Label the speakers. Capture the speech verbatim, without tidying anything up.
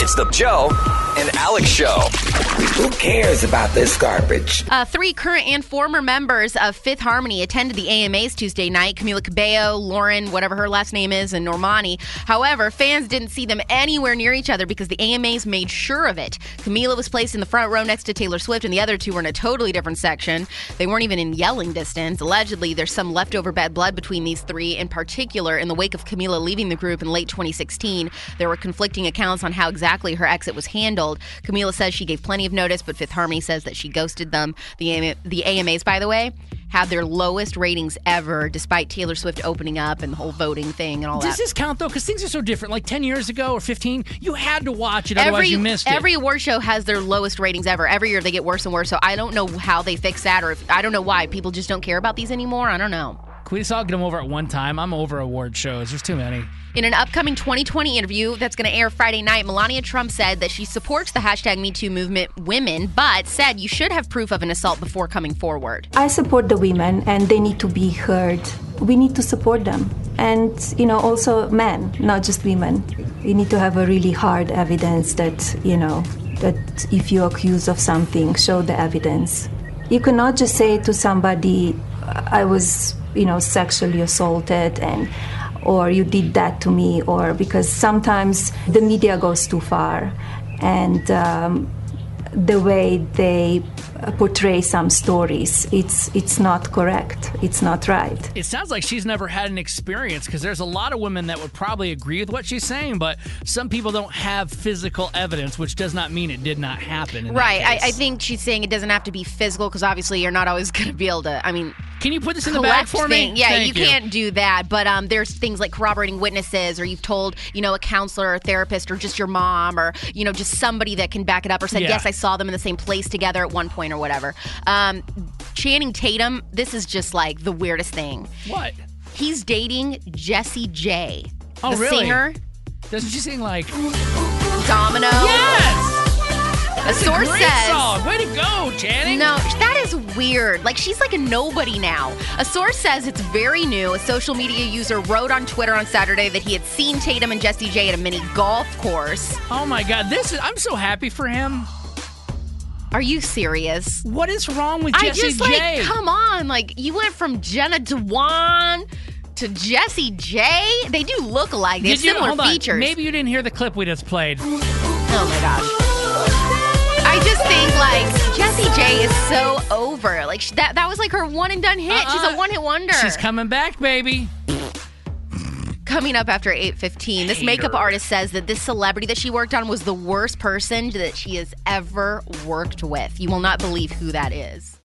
Speaker 1: It's the Joe and Alex Show.
Speaker 2: Who cares about this garbage?
Speaker 3: Uh, three current and former members of Fifth Harmony attended the A M As Tuesday night. Camila Cabello, Lauren, whatever her last name is, and Normani. However, fans didn't see them anywhere near each other because the A M As made sure of it. Camila was placed in the front row next to Taylor Swift, and the other two were in a totally different section. They weren't even in yelling distance. Allegedly, there's some leftover bad blood between these three. In particular, in the wake of Camila leaving the group in late twenty sixteen, there were conflicting accounts on how exactly her exit was handled. Camila says she gave plenty of notice, but Fifth Harmony says that she ghosted them. The A M A, the A M As, by the way, had their lowest ratings ever, despite Taylor Swift opening up and the whole voting thing and all that.
Speaker 4: Does this count, though? Because things are so different. Like ten years ago or fifteen, you had to watch it, otherwise
Speaker 3: every,
Speaker 4: you missed it.
Speaker 3: Every award show has their lowest ratings ever. Every year they get worse and worse, so I don't know how they fix that, or if I don't know why. People just don't care about these anymore. I don't know.
Speaker 4: Can we just all get them over at one time? I'm over award shows. There's too many.
Speaker 3: In an upcoming twenty twenty interview that's going to air Friday night, Melania Trump said that she supports the hashtag MeToo movement women, but said you should have proof of an assault before coming forward.
Speaker 5: I support the women, and they need to be heard. We need to support them. And, you know, also men, not just women. You need to have a really hard evidence that, you know, that if you're accused of something, show the evidence. You cannot just say to somebody, I was, you know, sexually assaulted and or you did that to me, or because sometimes the media goes too far and um, the way they portray some stories, it's it's not correct. It's not right.
Speaker 4: It sounds like she's never had an experience, because there's a lot of women that would probably agree with what she's saying, but some people don't have physical evidence, which does not mean it did not happen. In
Speaker 3: right.
Speaker 4: that case.
Speaker 3: I, I think she's saying it doesn't have to be physical, because obviously you're not always going to be able to, I mean...
Speaker 4: Can you put this in the bag for me?
Speaker 3: Thing. Yeah,
Speaker 4: Thank
Speaker 3: you, you can't do that. But um, there's things like corroborating witnesses, or you've told, you know, a counselor or therapist, or just your mom, or, you know, just somebody that can back it up, or said,
Speaker 4: Yeah.
Speaker 3: yes, I saw them in the same place together at one point or whatever. Um, Channing Tatum, this is just like the weirdest thing.
Speaker 4: What?
Speaker 3: He's dating Jessie J.
Speaker 4: Oh,
Speaker 3: the
Speaker 4: really?
Speaker 3: singer.
Speaker 4: Doesn't she sing like...
Speaker 3: Domino.
Speaker 4: Yes!
Speaker 3: A
Speaker 4: That's
Speaker 3: source
Speaker 4: a great
Speaker 3: says,
Speaker 4: song. Way to go, Channing.
Speaker 3: No, that is weird. Like, she's like a nobody now. A source says it's very new. A social media user wrote on Twitter on Saturday that he had seen Tatum and Jessie J at a mini golf course.
Speaker 4: Oh, my God. This is... I'm so happy for him.
Speaker 3: Are you serious?
Speaker 4: What is wrong with
Speaker 3: I
Speaker 4: Jessie
Speaker 3: just,
Speaker 4: J?
Speaker 3: like, come on. Like, you went from Jenna Dewan to Jessie J. They do look alike. They
Speaker 4: Did
Speaker 3: have
Speaker 4: you,
Speaker 3: similar
Speaker 4: hold on.
Speaker 3: features.
Speaker 4: Maybe you didn't hear the clip we just played.
Speaker 3: Oh, my gosh. I just think, like, Jessie J is so over. Like, she, that that was like her one and done hit.
Speaker 4: Uh-uh.
Speaker 3: She's a one hit wonder.
Speaker 4: She's coming back, baby.
Speaker 3: Coming up after eight fifteen, this
Speaker 4: Hater.
Speaker 3: makeup artist says that this celebrity that she worked on was the worst person that she has ever worked with. You will not believe who that is.